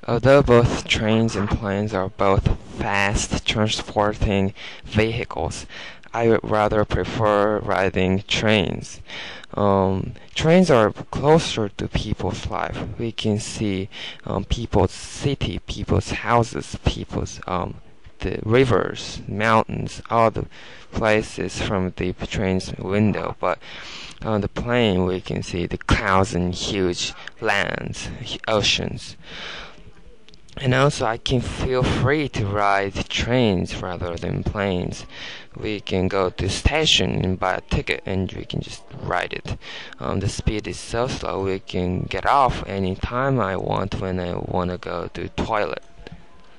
Although both trains and planes are both fast transporting vehicles, I would rather prefer riding trains. Trains are closer to people's life. We can see people's city, people's houses, people's the rivers, mountains, all the places from the train's window. But on the plane, we can see the clouds and huge lands, oceans. And also, I can feel free to ride trains rather than planes. We can go to station and buy a ticket, and we can just ride it. The speed is so slow, we can get off anytime I want when I want to go to toilet.